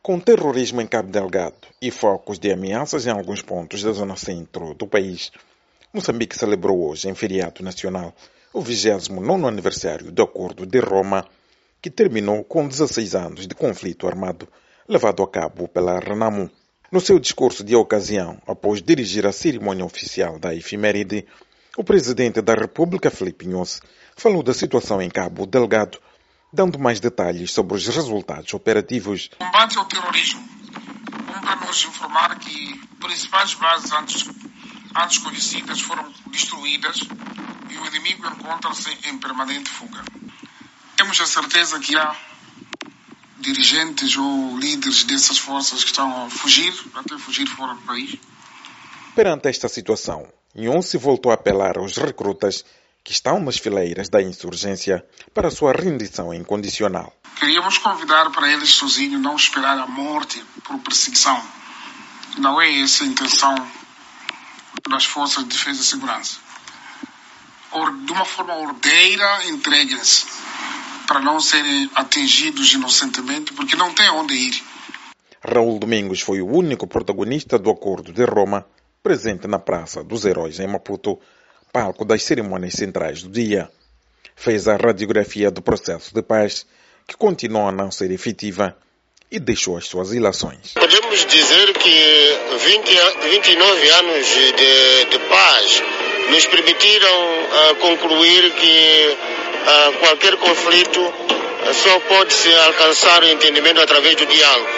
Com terrorismo em Cabo Delgado e focos de ameaças em alguns pontos da zona centro do país, Moçambique celebrou hoje, em feriado nacional, o 29º aniversário do Acordo de Roma, que terminou com 16 anos de conflito armado levado a cabo pela RENAMO. No seu discurso de ocasião, após dirigir a cerimônia oficial da efeméride, o presidente da República, Filipe Nyusi, falou da situação em Cabo Delgado, dando mais detalhes sobre os resultados operativos. Combate ao terrorismo. Para nos informar que principais bases antes conhecidas foram destruídas e o inimigo encontra-se em permanente fuga. Temos a certeza que há dirigentes ou líderes dessas forças que estão a fugir, até fugir fora do país. Perante esta situação, Nyusi voltou a apelar aos recrutas que estão nas fileiras da insurgência para a sua rendição incondicional. Queríamos convidar para eles sozinhos não esperar a morte por perseguição. Não é essa a intenção das forças de defesa e segurança. De uma forma ordeira, entreguem-se para não serem atingidos inocentemente, porque não tem onde ir. Raul Domingos foi o único protagonista do Acordo de Roma, presente na Praça dos Heróis em Maputo, palco das cerimônias centrais do dia. Fez a radiografia do processo de paz, que continua a não ser efetiva, e deixou as suas ilações. Podemos dizer que 29 anos de paz nos permitiram concluir que qualquer conflito só pode se alcançar o entendimento através do diálogo.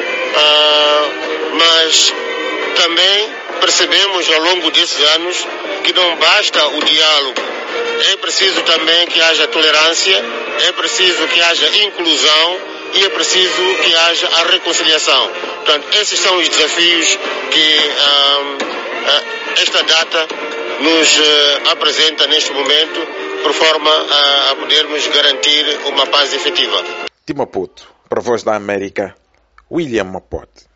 Mas também percebemos ao longo desses anos que não basta o diálogo. É preciso também que haja tolerância, é preciso que haja inclusão e é preciso que haja a reconciliação. Portanto, esses são os desafios que esta data nos apresenta neste momento, por forma a podermos garantir uma paz efetiva. De Maputo, para a Voz da América, William Mapote.